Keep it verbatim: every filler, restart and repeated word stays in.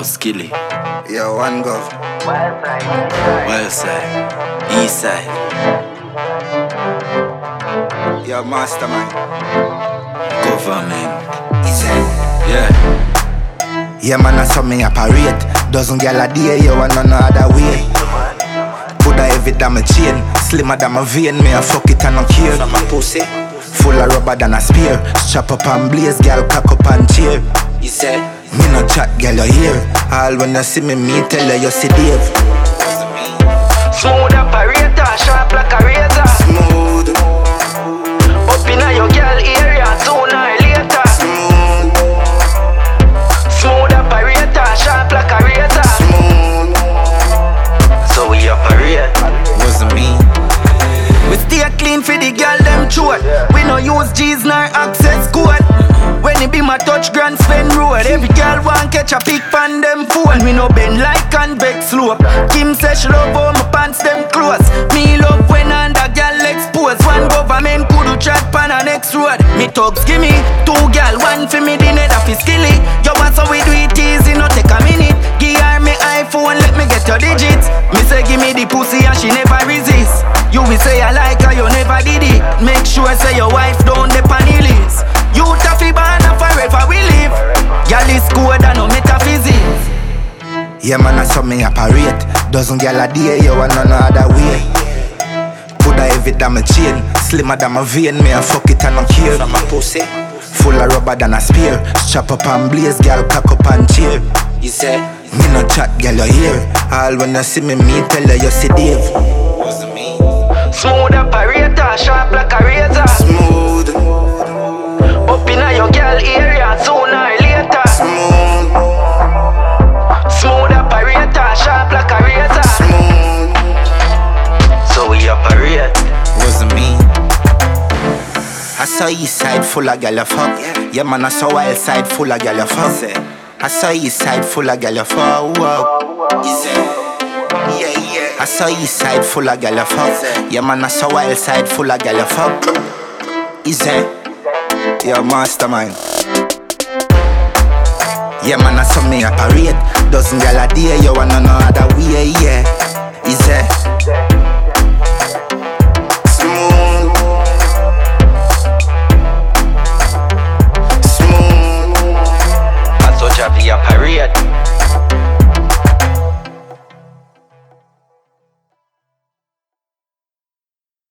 Yo, Skilly. Yo, one go. West side. East side. Yo, mastermind. Government. Easy. Yeah. Yeah, man, I saw me operate. Dozen gal a day, yo, and none other way. Put a heavy than my chain, slimmer than my vein. Me a fuck it and no care. From my pussy, full of rubber than a spear. Strap up and blaze, gal cock up and cheer. You said. Me no chat, gal you hear. All when you see me, me tell you you see Dave. Smooth operator, sharp like a razor. Smooth, Up inna your gal area, sooner or later. smooth, Smooth operator, sharp like a razor. smooth. So we operate. Wasn't me. We stay clean for the girl them throat. We no use G's nor access code. When it be my touch grand spend road, every girl want catch a pic pan them phone. We no bend like convex slope. Kim says she love how my pants them close. Me love when under girl expose. One government could do chat pan a next road. Me thugs give me two girl, one for me the net of skilly. Yo want so we do it easy, no take a minute. Give her me iPhone, let me get your digits. Me say give me the pussy and she never resist. You will say I like her, you never did it. Make sure say your wife don't depend on the list. You taffy banana forever we live. Girl is good and no metaphysics. Yeah, man, I saw me operate. Dozen gal a day, yo, and none other way. Put a heavy than my chain, slimmer than my vein. Me a fuck it and no care. From my pussy. Full of rubber than a spear. Strap up and blaze, gal cock up and cheer. You said. Me no chat, gal you hear. All when you see me, me tell you you see Dave. Wasn't me. Smooth operator, sharp like a razor. Smooth, Up inna your girl area, sooner or later. smooth, Smooth operator, sharp like a razor. smooth. So we operate. Wasn't me. I saw east side full of gal you fuck. Yeah, man, I saw wild side full of gal you fuck. I saw east side full of gal you fuck. Whoa. You said. Yeah, yeah. I saw east side full of gal you fuck. Yeah, man, I saw wild side full of gal you fuck. Easy. Yo, mastermind. Yeah, man, I saw me operate. Dozen gal a day, yo, and none other way, yeah. Easy.